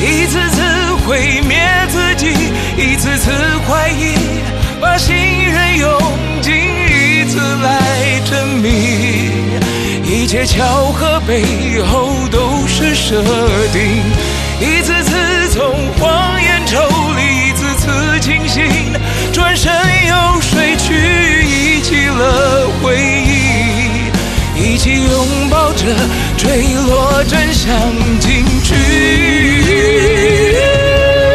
一次次毁灭自己，一次次怀疑，把信任用尽，一次来证明，一切巧合背后都是设定，一次次从谎言抽离，一次次清醒，转身又睡去，忆起了回忆，一起拥抱着坠落真相进去。